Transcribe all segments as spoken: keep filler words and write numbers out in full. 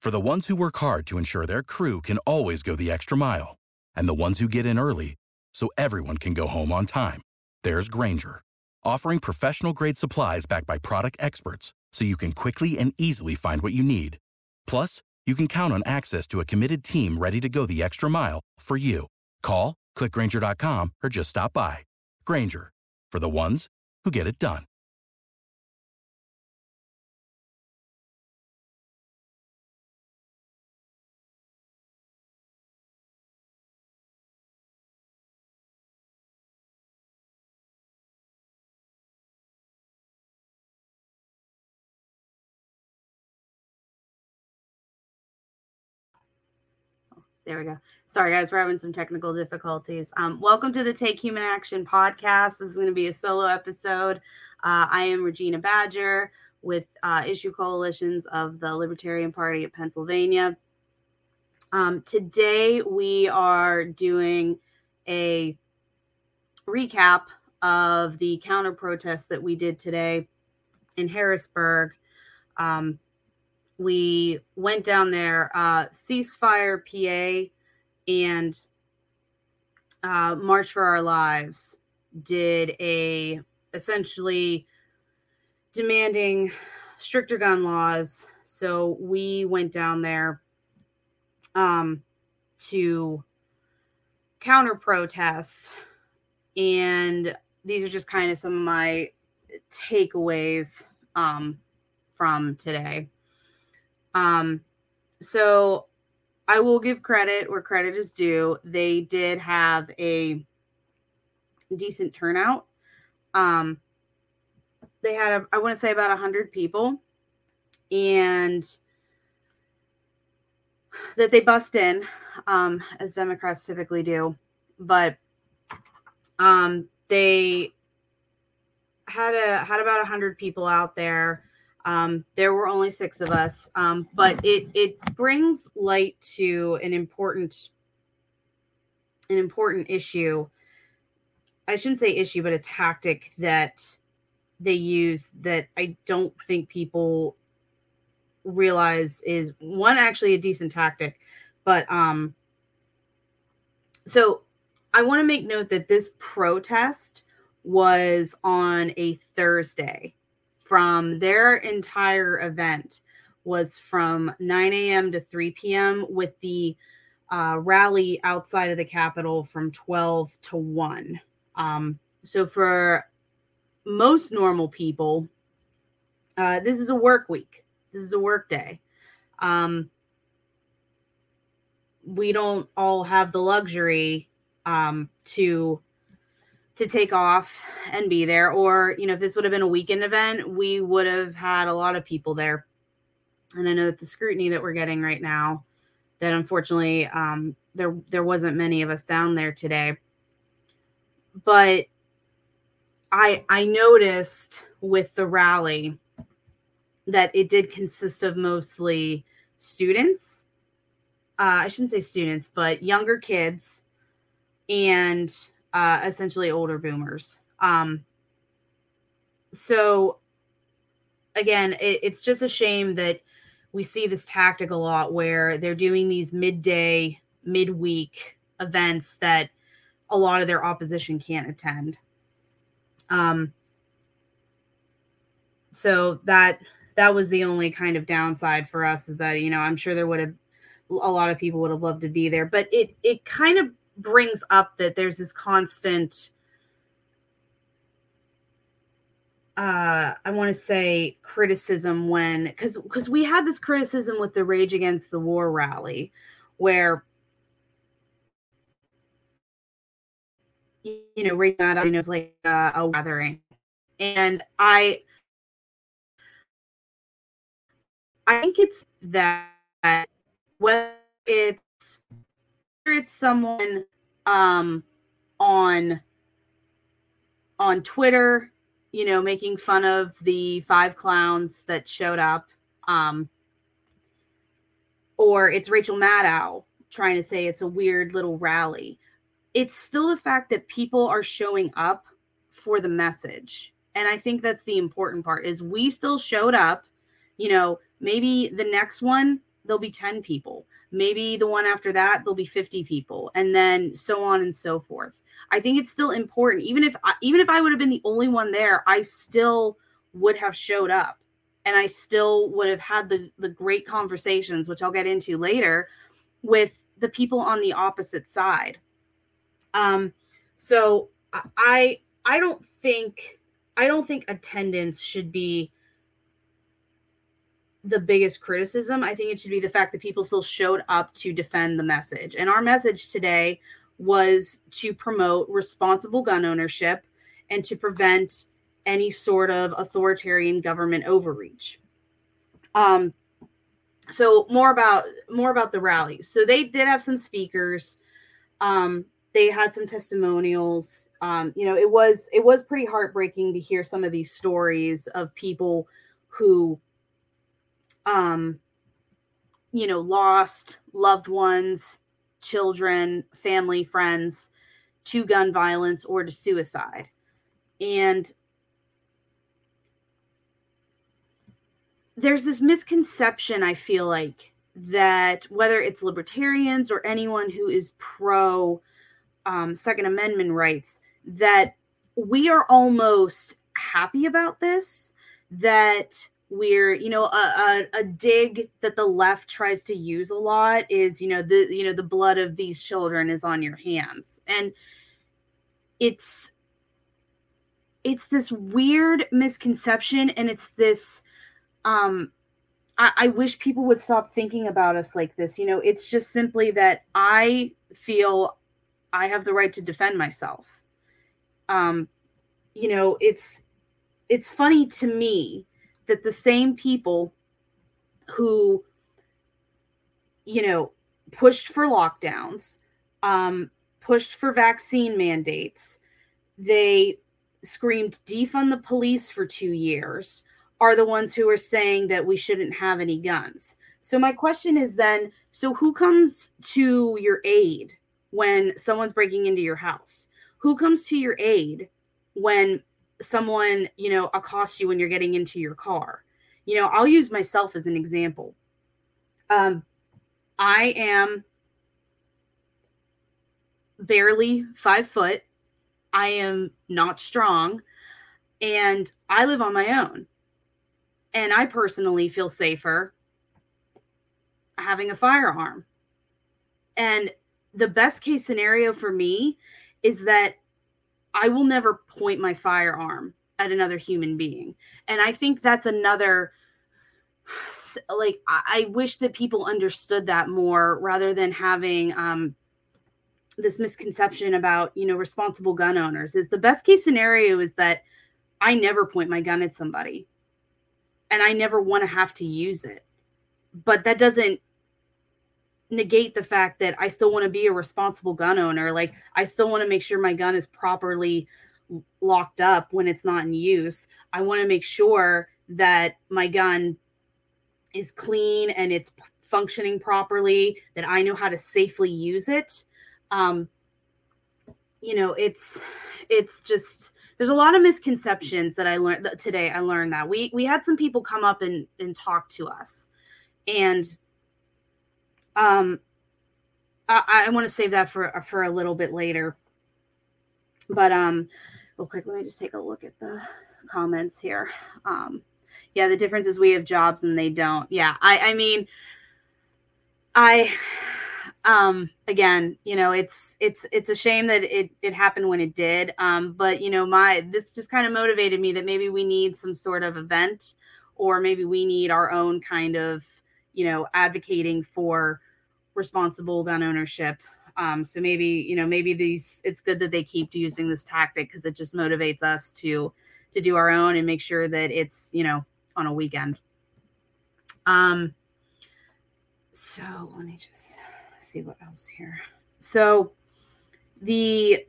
For the ones who work hard to ensure their crew can always go the extra mile, and the ones who get in early so everyone can go home on time, there's Grainger, offering professional-grade supplies backed by product experts so you can quickly and easily find what you need. Plus, you can count on access to a committed team ready to go the extra mile for you. Call, click Grainger dot com, or just stop by. Grainger, for the ones who get it done. There we go. Sorry, guys, we're having some technical difficulties. Um, welcome to the Take Human Action podcast. This is going to be a solo episode. Uh, I am Regina Badger with uh, Issue Coalitions of the Libertarian Party of Pennsylvania. Um, today, we are doing a recap of the counter protest that we did today in Harrisburg. Um, we went down there, uh, Ceasefire P A and uh, March for Our Lives did a essentially demanding stricter gun laws. So we went down there um, to counter protest, and these are just kind of some of my takeaways um, from today. Um, so I will give credit where credit is due. They did have a decent turnout. Um, they had, a, I want to say, about one hundred people, and that they bust in, um, as Democrats typically do. But um, they had a had about one hundred people out there. Um, there were only six of us, um, but it it brings light to an important an important issue. I shouldn't say issue, but a tactic that they use that I don't think people realize is, one, actually a decent tactic. But um, so I want to make note that this protest was on a Thursday. From their entire event was from nine a.m. to three p.m. with the uh, rally outside of the Capitol from twelve to one. Um, so for most normal people, uh, this is a work week. This is a work day. Um, we don't all have the luxury um, to to take off and be there. Or, you know, if this would have been a weekend event, we would have had a lot of people there. And I know that the scrutiny that we're getting right now, that unfortunately um, there there wasn't many of us down there today. But I I noticed with the rally that it did consist of mostly students. Uh, I shouldn't say students, but younger kids and uh, essentially older boomers. Um, so again, it, it's just a shame that we see this tactic a lot where they're doing these midday, midweek events that a lot of their opposition can't attend. Um, so that that was the only kind of downside for us, is that, you know, I'm sure there would have a lot of people would have loved to be there, but it it kind of brings up that there's this constant uh I want to say criticism when because because we had this criticism with the Rage Against the War rally, where, you know, right now, you know, it's like uh, a gathering, and I I think it's that whether it's whether it's someone um on on Twitter, you know, making fun of the five clowns that showed up, um, or it's Rachel Maddow trying to say it's a weird little rally. It's still the fact that people are showing up for the message. And I think that's the important part, is we still showed up. You know, maybe the next one, there'll be ten people. Maybe the one after that, there'll be fifty people, and then so on and so forth. I think it's still important. Even if I, even if I would have been the only one there, I still would have showed up, and I still would have had the, the great conversations, which I'll get into later, with the people on the opposite side. Um, so I I don't think I don't think attendance should be the biggest criticism. I think it should be the fact that people still showed up to defend the message. And our message today was to promote responsible gun ownership and to prevent any sort of authoritarian government overreach. Um, so more about more about the rally. So they did have some speakers. Um, they had some testimonials. Um, you know, it was it was pretty heartbreaking to hear some of these stories of people who um, you know, lost loved ones, children, family, friends to gun violence or to suicide. And there's this misconception, I feel like, that whether it's libertarians or anyone who is pro um, Second Amendment rights, that we are almost happy about this, that we're, you know, a, a, a dig that the left tries to use a lot is, you know, the, you know, the blood of these children is on your hands. And it's, it's this weird misconception. And it's this, um, I, I wish people would stop thinking about us like this. You know, it's just simply that I feel I have the right to defend myself. Um, you know, it's, it's funny to me that the same people who, you know, pushed for lockdowns, um, pushed for vaccine mandates, they screamed defund the police for two years, are the ones who are saying that we shouldn't have any guns. So my question is then, so who comes to your aid when someone's breaking into your house? Who comes to your aid when someone, you know, accosts you when you're getting into your car? You know, I'll use myself as an example. Um, I am barely five foot. I am not strong, and I live on my own. And I personally feel safer having a firearm. And the best case scenario for me is that I will never point my firearm at another human being. And I think that's another, like, I, I wish that people understood that more rather than having um, this misconception about, you know, responsible gun owners. Is the best case scenario is that I never point my gun at somebody and I never want to have to use it. But that doesn't negate the fact that I still want to be a responsible gun owner. Like, I still want to make sure my gun is properly locked up when it's not in use. I want to make sure that my gun is clean and it's functioning properly, that I know how to safely use it. Um, you know, it's, it's just, there's a lot of misconceptions that I learned that today. I learned that we, we had some people come up and, and talk to us, and um, I, I want to save that for, for a little bit later, but, um, real quick, let me just take a look at the comments here. Um, yeah, the difference is we have jobs and they don't. Yeah. I, I mean, I, um, again, you know, it's, it's, it's a shame that it, it happened when it did. Um, but you know, my, this just kind of motivated me that maybe we need some sort of event, or maybe we need our own kind of, you know, advocating for responsible gun ownership. Um, so maybe, you know, maybe these, it's good that they keep using this tactic because it just motivates us to, to do our own and make sure that it's, you know, on a weekend. Um, so let me just see what else here. So the,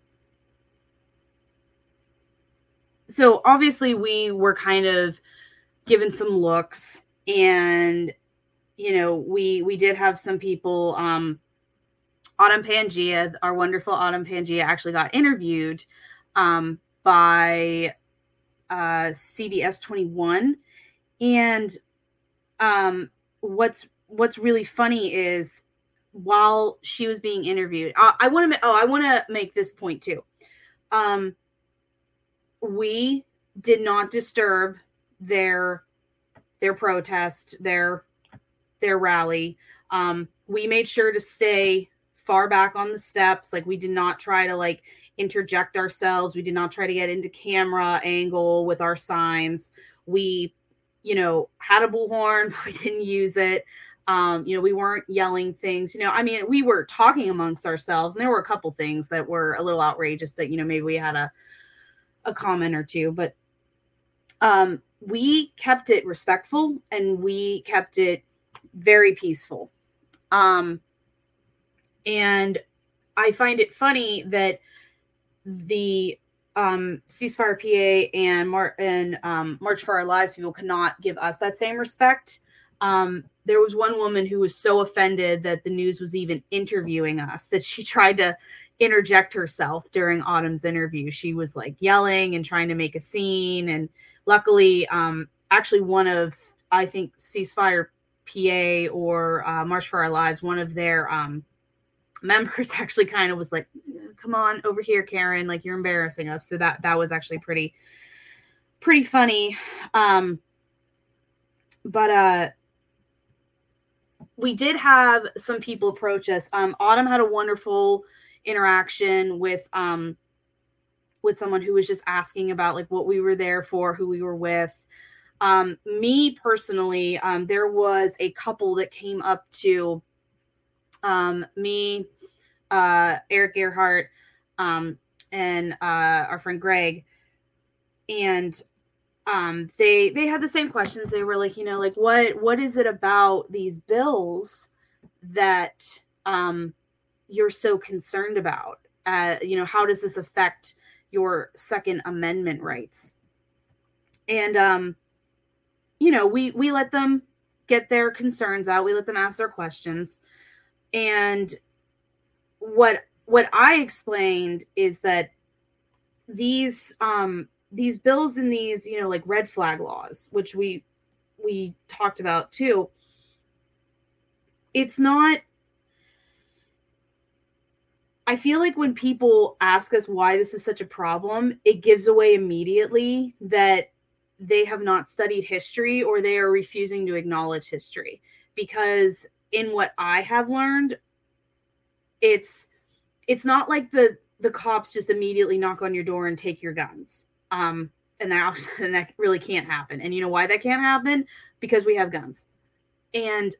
so obviously we were kind of given some looks, and, you know, we, we did have some people, um, Autumn Pangea, our wonderful Autumn Pangea, actually got interviewed um, by uh, C B S twenty-one. And um, what's what's really funny is while she was being interviewed, I, I want to, oh, I want to make this point too. Um, we did not disturb their, their protest, their, their rally. Um, we made sure to stay far back on the steps. Like, we did not try to like interject ourselves. We did not try to get into camera angle with our signs. We, you know, had a bullhorn, but we didn't use it. Um, you know, we weren't yelling things, you know, I mean, we were talking amongst ourselves, and there were a couple things that were a little outrageous that, you know, maybe we had a, a comment or two, but, um, we kept it respectful and we kept it very peaceful. Um, and I find it funny that the, um, Ceasefire P A and Mar- and, um, March for Our Lives people cannot give us that same respect. Um, there was one woman who was so offended that the news was even interviewing us that she tried to interject herself during Autumn's interview. She was like yelling and trying to make a scene. And luckily, um, actually one of, I think, Ceasefire P A or uh, March for Our Lives, one of their um, members actually kind of was like, come on over here, Karen, like, you're embarrassing us. So that, that was actually pretty, pretty funny. Um, but, uh, we did have some people approach us. Um, Autumn had a wonderful interaction with, um, with someone who was just asking about like what we were there for, who we were with. Um, me personally, um, there was a couple that came up to, um, me, uh, Eric Earhart, um, and, uh, our friend Greg. And, um, they, they had the same questions. They were like, you know, like, what, what is it about these bills that, um, you're so concerned about? Uh, you know, how does this affect your Second Amendment rights? And, um, you know, we, we let them get their concerns out. We let them ask their questions. And what, what I explained is that these, um, these bills and these, you know, like red flag laws, which we, we talked about too, it's not, I feel like when people ask us why this is such a problem, it gives away immediately that they have not studied history or they are refusing to acknowledge history. Because in what I have learned, it's, it's not like the, the cops just immediately knock on your door and take your guns. Um, and that, and that really can't happen. And you know why that can't happen? Because we have guns. And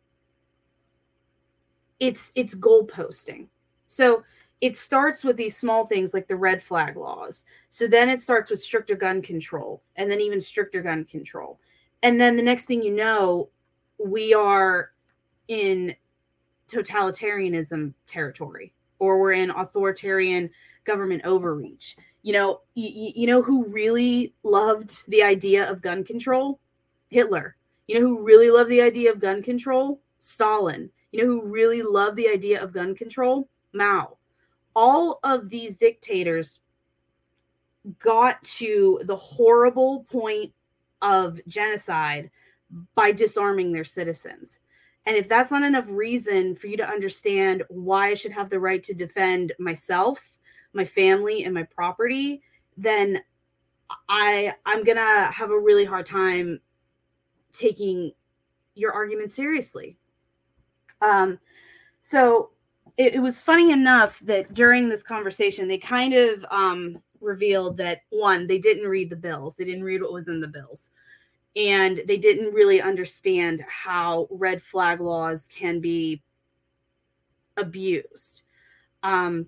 it's, it's goalposting. So it starts with these small things like the red flag laws. So then it starts with stricter gun control, and then even stricter gun control. And then the next thing you know, we are in totalitarianism territory, or we're in authoritarian government overreach. You know, you, you know who really loved the idea of gun control? Hitler. You know who really loved the idea of gun control? Stalin. You know who really loved the idea of gun control? Mao. All of these dictators got to the horrible point of genocide by disarming their citizens. And if that's not enough reason for you to understand why I should have the right to defend myself, my family, and my property, then I, I'm going to have a really hard time taking your argument seriously. Um, so it, it was funny enough that during this conversation, they kind of um, revealed that, one, they didn't read the bills. They didn't read what was in the bills. And they didn't really understand how red flag laws can be abused. Um,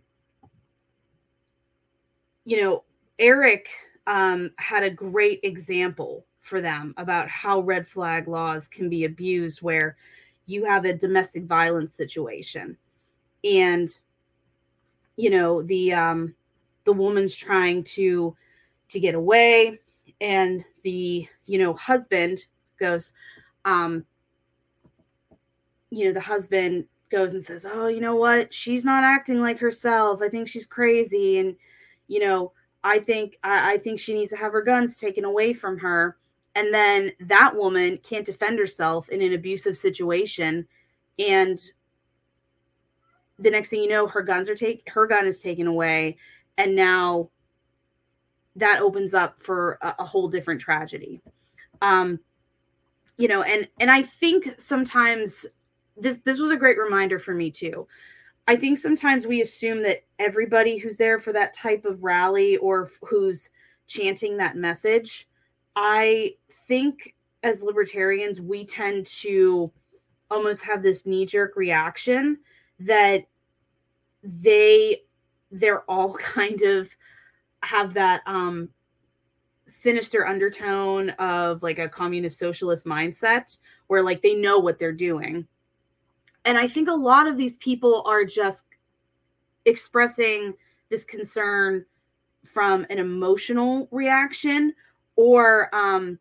you know, Eric um, had a great example for them about how red flag laws can be abused, where you have a domestic violence situation and, you know, the, um, the woman's trying to, to get away, and the, you know, husband goes, um, you know, the husband goes and says, oh, you know what? She's not acting like herself. I think she's crazy. And, you know, I think, I, I think she needs to have her guns taken away from her. And then that woman can't defend herself in an abusive situation. And the next thing you know, her guns are take her gun is taken away. And now that opens up for a, a whole different tragedy. Um, you know, and, and I think sometimes this, this was a great reminder for me too. I think sometimes we assume that everybody who's there for that type of rally or who's chanting that message, I think as libertarians, we tend to almost have this knee-jerk reaction that they, they're all kind of have that um, sinister undertone of like a communist socialist mindset where like they know what they're doing. And I think a lot of these people are just expressing this concern from an emotional reaction or um,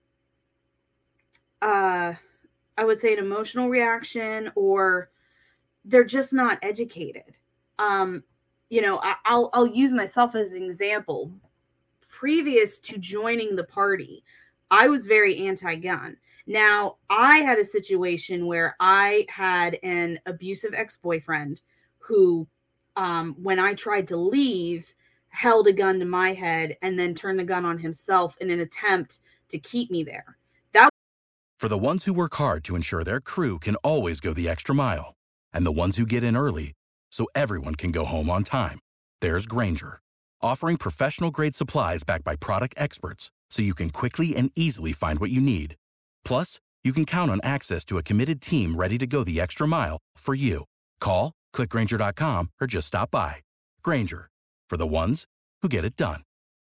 uh, I would say an emotional reaction, or they're just not educated. Um, you know, I, I'll, I'll use myself as an example. Previous to joining the party, I was very anti-gun. Now, I had a situation where I had an abusive ex-boyfriend who, um, when I tried to leave, held a gun to my head and then turned the gun on himself in an attempt to keep me there. That For the ones who work hard to ensure their crew can always go the extra mile, and the ones who get in early so everyone can go home on time, there's Grainger, offering professional-grade supplies backed by product experts so you can quickly and easily find what you need. Plus, you can count on access to a committed team ready to go the extra mile for you. Call, click Grainger dot com, or just stop by. Grainger, for the ones who get it done.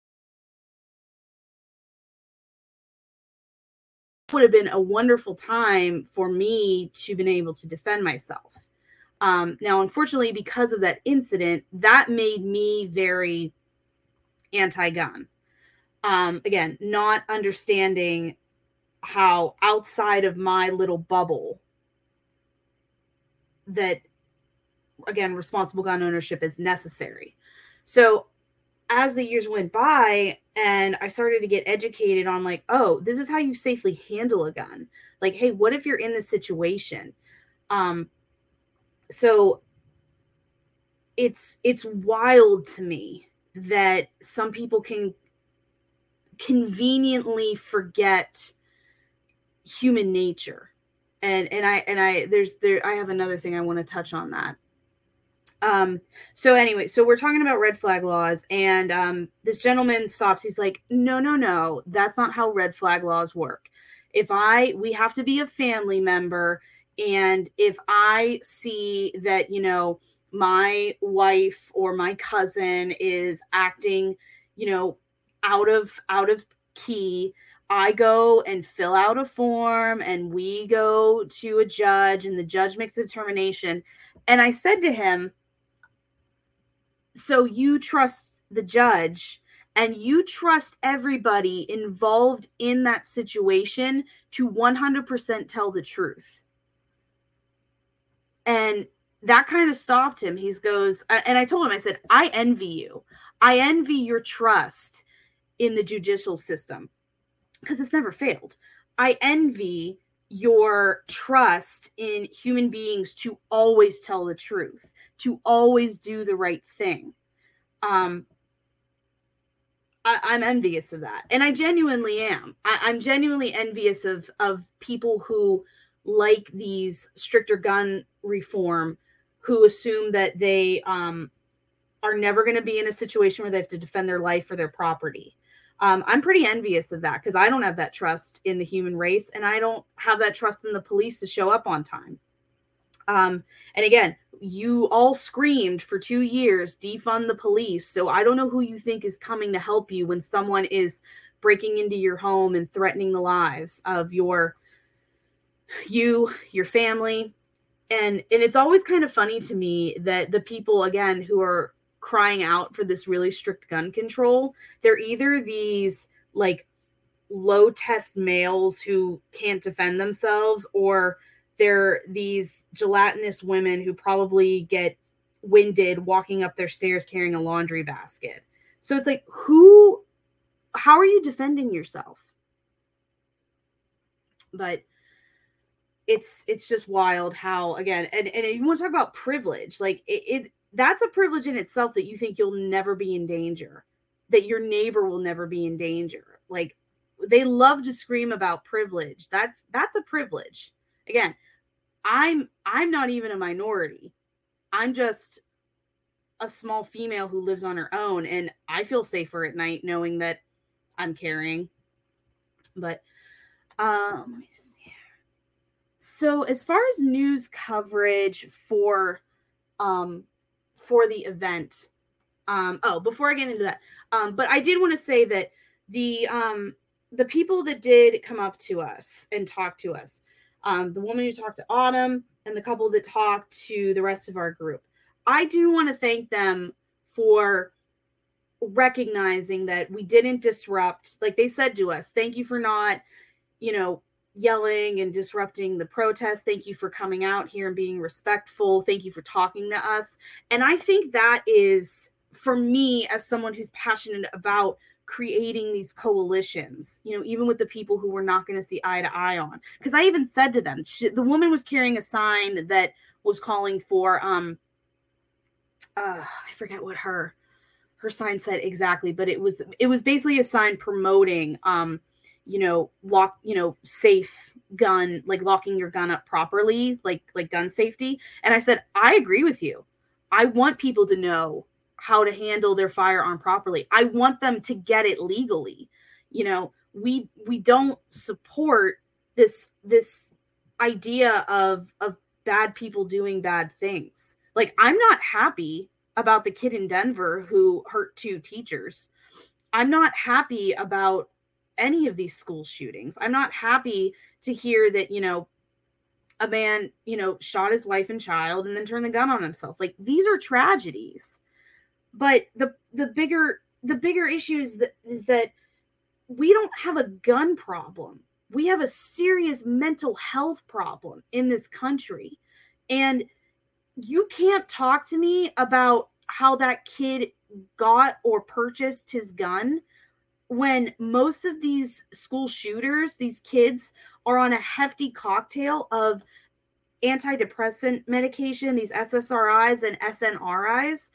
would have been a wonderful time for me to been able to defend myself. Um, now, unfortunately, because of that incident, that made me very anti-gun. Um, again, not understanding how outside of my little bubble that, again, responsible gun ownership is necessary. So as the years went by and I started to get educated on like, oh, this is how you safely handle a gun. Like, hey, what if you're in this situation? Um, so it's, it's wild to me that some people can conveniently forget human nature. And, and I, and I, there's there, I have another thing I want to touch on that. Um, so anyway, so we're talking about red flag laws, and um, this gentleman stops. He's like, no, no, no, that's not how red flag laws work. If I, we have to be a family member. And if I see that, you know, my wife or my cousin is acting, you know, out of, out of key, I go and fill out a form and we go to a judge and the judge makes a determination. And I said to him, so you trust the judge and you trust everybody involved in that situation to one hundred percent tell the truth. And that kind of stopped him. He goes, and I told him, I said, I envy you. I envy your trust in the judicial system because it's never failed. I envy your trust in human beings to always tell the truth, to always do the right thing. Um, I, I'm envious of that. And I genuinely am. I, I'm genuinely envious of, of people who like these stricter gun reform, who assume that they um, are never going to be in a situation where they have to defend their life or their property. Um, I'm pretty envious of that because I don't have that trust in the human race, and I don't have that trust in the police to show up on time. Um, and again, you all screamed for two years, defund the police. So I don't know who you think is coming to help you when someone is breaking into your home and threatening the lives of your, you, your family. And, and it's always kind of funny to me that the people, again, who are crying out for this really strict gun control, they're either these like low test males who can't defend themselves, or they're these gelatinous women who probably get winded walking up their stairs carrying a laundry basket. So it's like, who, how are you defending yourself? But it's it's just wild how, again, and, and you want to talk about privilege, like it, it that's a privilege in itself, that you think you'll never be in danger, that your neighbor will never be in danger. Like, they love to scream about privilege. That's that's a privilege. Again, I'm I'm not even a minority. I'm just a small female who lives on her own, and I feel safer at night knowing that I'm carrying. But um let me just see. So as far as news coverage for um for the event, um oh, before I get into that, um but I did want to say that the um the people that did come up to us and talk to us, um the woman who talked to Autumn and the couple that talked to the rest of our group, I do want to thank them for recognizing that we didn't disrupt. Like they said to us, thank you for not, you know, yelling and disrupting the protest. Thank you for coming out here and being respectful. Thank you for talking to us. And I think that is, for me, as someone who's passionate about creating these coalitions, you know, even with the people who we're not going to see eye to eye on. Because I even said to them, she, the woman was carrying a sign that was calling for, um, uh, I forget what her, her sign said exactly, but it was, it was basically a sign promoting, um, you know, lock, you know, safe gun, like locking your gun up properly, like, like gun safety. And I said, I agree with you. I want people to know how to handle their firearm properly. I want them to get it legally. You know, we, we don't support this, this idea of, of bad people doing bad things. Like, I'm not happy about the kid in Denver who hurt two teachers. I'm not happy about any of these school shootings. I'm not happy to hear that, you know, a man, you know, shot his wife and child and then turned the gun on himself. Like, these are tragedies. But the the bigger the bigger issue is that is that we don't have a gun problem. We have a serious mental health problem in this country. And you can't talk to me about how that kid got or purchased his gun when most of these school shooters, these kids, are on a hefty cocktail of antidepressant medication, these S S R Is and S N R Is.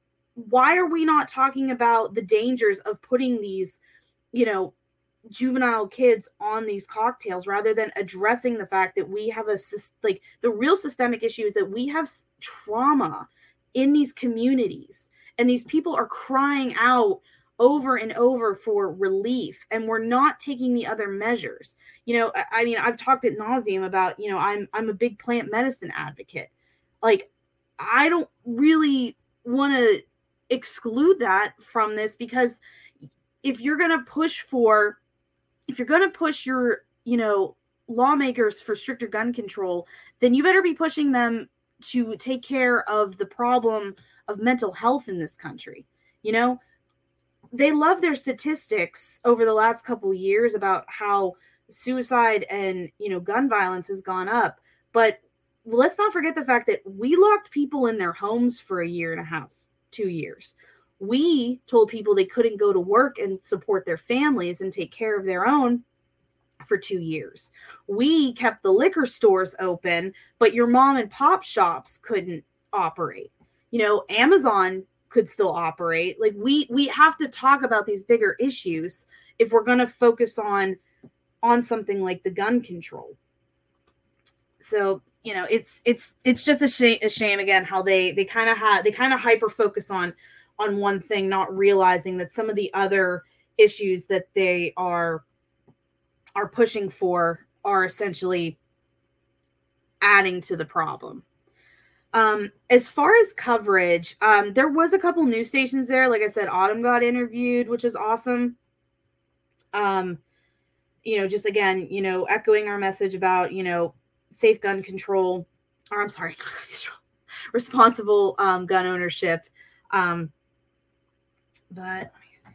Why are we not talking about the dangers of putting these, you know, juvenile kids on these cocktails, rather than addressing the fact that we have a, like, the real systemic issue is that we have trauma in these communities, and these people are crying out over and over for relief, and we're not taking the other measures. You know, I, I mean, I've talked at nauseum about, you know, I'm, I'm a big plant medicine advocate. Like, I don't really want to exclude that from this, because if you're going to push for, if you're going to push your, you know, lawmakers for stricter gun control, then you better be pushing them to take care of the problem of mental health in this country. You know, they love their statistics over the last couple of years about how suicide and, you know, gun violence has gone up. But let's not forget the fact that we locked people in their homes for a year and a half, two years. We told people they couldn't go to work and support their families and take care of their own for two years. We kept the liquor stores open, but your mom and pop shops couldn't operate. You know, Amazon could still operate. Like, we we have to talk about these bigger issues if we're going to focus on on something like the gun control. So, you know, it's it's it's just a shame, a shame again how they they kind of have they kind of hyper focus on on one thing, not realizing that some of the other issues that they are are pushing for are essentially adding to the problem. Um, as far as coverage, um, there was a couple news stations there. Like I said, Autumn got interviewed, which was awesome. Um, you know, just again, you know, echoing our message about, you know, safe gun control, or I'm sorry, responsible um, gun ownership. Um, but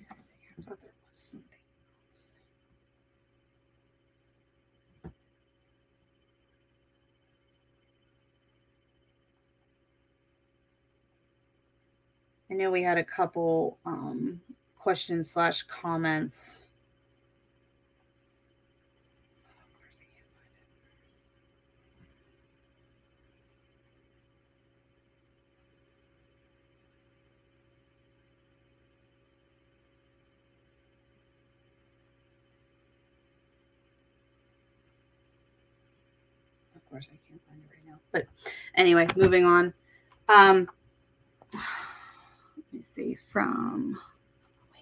I know we had a couple um, questions slash comments. Of course, I can't find it right now. But anyway, moving on. Um, let me see from. Wait.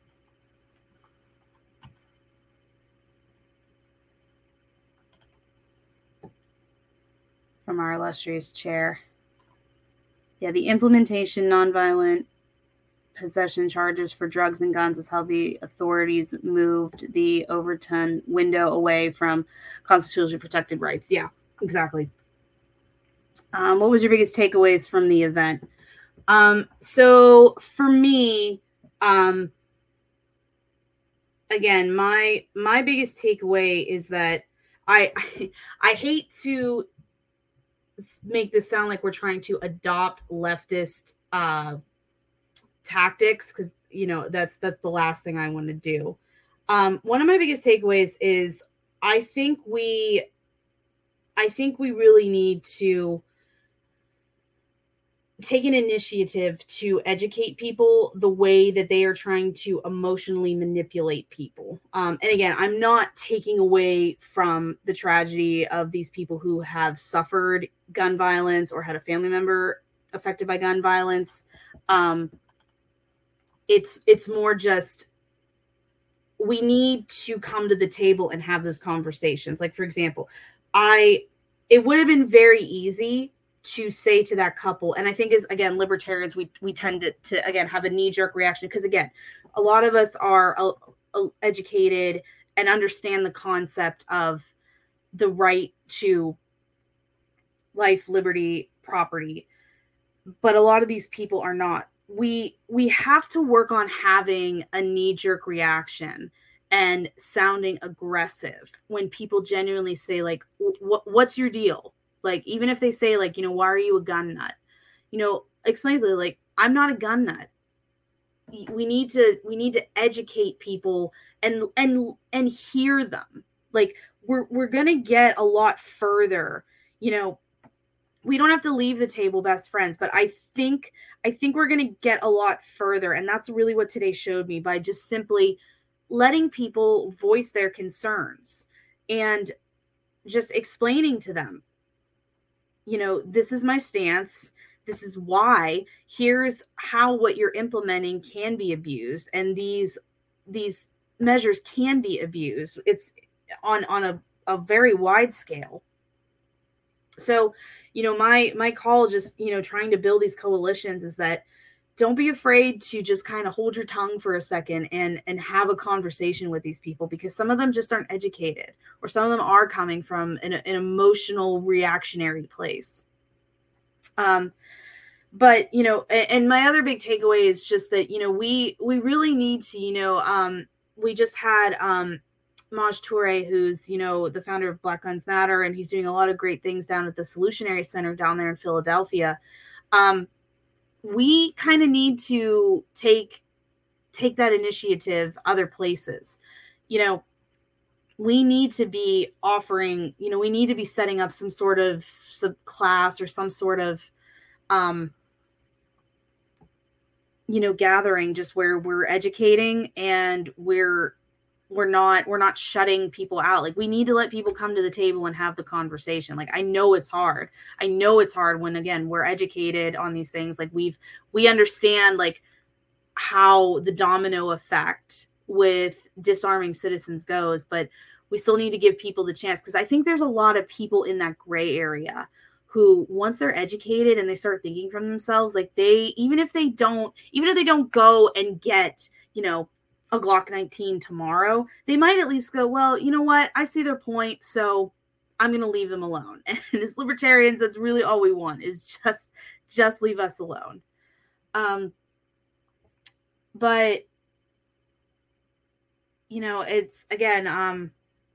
From our illustrious chair. Yeah, the implementation nonviolent possession charges for drugs and guns is how the authorities moved the Overton window away from constitutionally protected rights. Yeah, exactly. Um, what was your biggest takeaways from the event? Um, so for me, um, again, my my biggest takeaway is that I I, I hate to make this sound like we're trying to adopt leftist uh, tactics, because you know that's that's the last thing I want to do. Um, one of my biggest takeaways is I think we I think we really need to take an initiative to educate people the way that they are trying to emotionally manipulate people. Um, and again, I'm not taking away from the tragedy of these people who have suffered gun violence or had a family member affected by gun violence. Um, it's it's more just we need to come to the table and have those conversations. Like, for example, I it would have been very easy to say to that couple, and I think as again libertarians we we tend to, to again have a knee-jerk reaction, because again a lot of us are uh, uh, educated and understand the concept of the right to life, liberty, property, but a lot of these people are not. We we have to work on having a knee-jerk reaction and sounding aggressive when people genuinely say like, what what's your deal? Like, even if they say, like, you know, why are you a gun nut? You know, explain to them, like, I'm not a gun nut. We need to, we need to educate people and, and, and hear them. Like, we're, we're going to get a lot further. You know, we don't have to leave the table best friends, but I think, I think we're going to get a lot further. And that's really what today showed me, by just simply letting people voice their concerns and just explaining to them, you know, this is my stance. This is why. Here's how what you're implementing can be abused, and these these measures can be abused. It's on on a, a very wide scale. So, you know, my my call, just, you know, trying to build these coalitions, is that don't be afraid to just kind of hold your tongue for a second and and have a conversation with these people, because some of them just aren't educated, or some of them are coming from an, an emotional reactionary place. Um, but, you know, and, and my other big takeaway is just that, you know, we we really need to, you know, um, we just had um, Maj Toure, who's, you know, the founder of Black Guns Matter, and he's doing a lot of great things down at the Solutionary Center down there in Philadelphia. Um, we kind of need to take take that initiative other places. You know, we need to be offering, you know, we need to be setting up some sort of sub class or some sort of, um, you know, gathering, just where we're educating and we're, we're not, we're not shutting people out. Like, we need to let people come to the table and have the conversation. Like, I know it's hard. I know it's hard when, again, we're educated on these things. Like, we've, we understand like how the domino effect with disarming citizens goes, but we still need to give people the chance. Cause I think there's a lot of people in that gray area who, once they're educated and they start thinking for themselves, like they, even if they don't, even if they don't go and get, you know, a Glock nineteen tomorrow, they might at least go, well, you know what? I see their point, so I'm going to leave them alone. And as libertarians, that's really all we want, is just, just leave us alone. Um, but, you know, it's, again, um,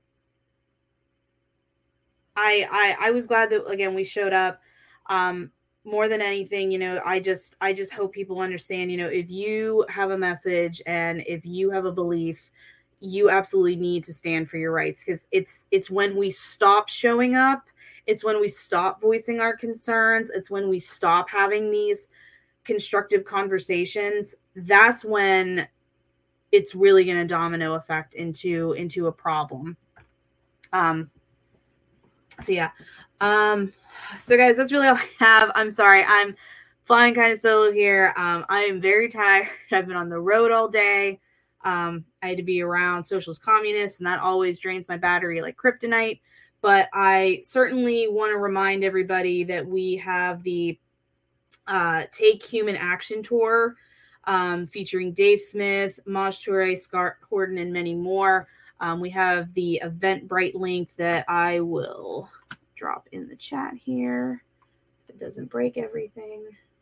I, I, I was glad that, again, we showed up. Um, more than anything, you know, I just, I just hope people understand, you know, if you have a message and if you have a belief, you absolutely need to stand for your rights. Cause it's, it's when we stop showing up, it's when we stop voicing our concerns. It's when we stop having these constructive conversations. That's when it's really going to domino effect into, into a problem. Um, so yeah. Um, so guys, that's really all I have. I'm sorry. I'm flying kind of solo here. Um, I am very tired. I've been on the road all day. Um, I had to be around socialist communists, and that always drains my battery like kryptonite. But I certainly want to remind everybody that we have the uh, Take Human Action Tour um, featuring Dave Smith, Maj Toure, Scott Horton, and many more. Um, we have the Eventbrite link that I will drop in the chat here if it doesn't break everything.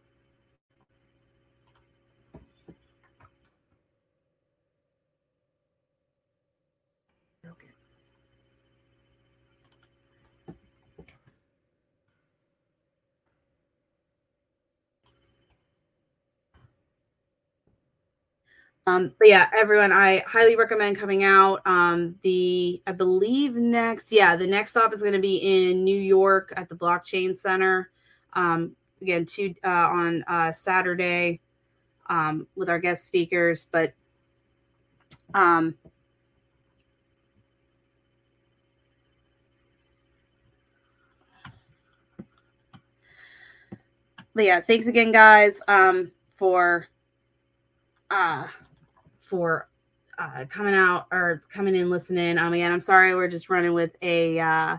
Okay. Um, but yeah, everyone, I highly recommend coming out. Um, the, I believe next, yeah, the next stop is going to be in New York at the Blockchain Center. Um, again, two, uh, on uh, Saturday um, with our guest speakers. But um, but yeah, thanks again, guys, um, for uh, for uh, coming out or coming in, listening. Um, again, I'm sorry, we're just running with a uh,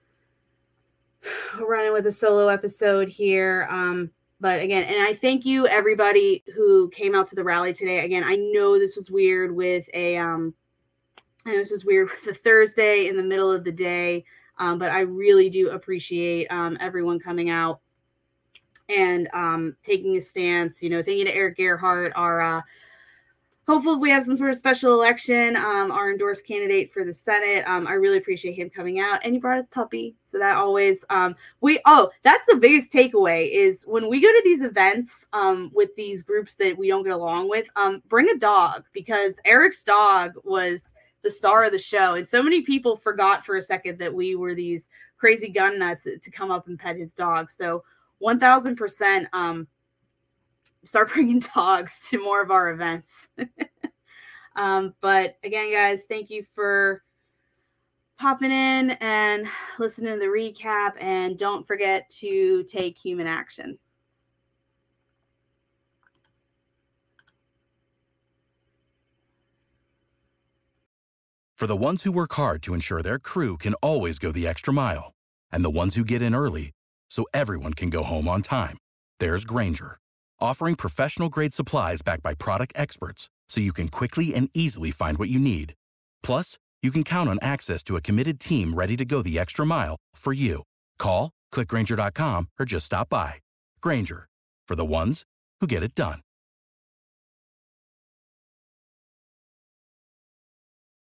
running with a solo episode here. Um, but again, and I thank you everybody who came out to the rally today. Again, I know this was weird with a um, and this was weird with a Thursday in the middle of the day. Um, but I really do appreciate um, everyone coming out and um, taking a stance. You know, thank you to Eric Gerhardt, our uh, hopefully we have some sort of special election, um, our endorsed candidate for the Senate. Um, I really appreciate him coming out, and he brought his puppy. So that always, um, we, oh, that's the biggest takeaway is when we go to these events um, with these groups that we don't get along with, um, bring a dog, because Eric's dog was the star of the show. And so many people forgot for a second that we were these crazy gun nuts to come up and pet his dog. So one thousand percent, um, start bringing dogs to more of our events. um, but again, guys, thank you for popping in and listening to the recap. And don't forget to take human action. For the ones who work hard to ensure their crew can always go the extra mile, and the ones who get in early so everyone can go home on time, there's Grainger, offering professional-grade supplies backed by product experts so you can quickly and easily find what you need. Plus, you can count on access to a committed team ready to go the extra mile for you. Call, click Grainger dot com, or just stop by. Grainger, for the ones who get it done.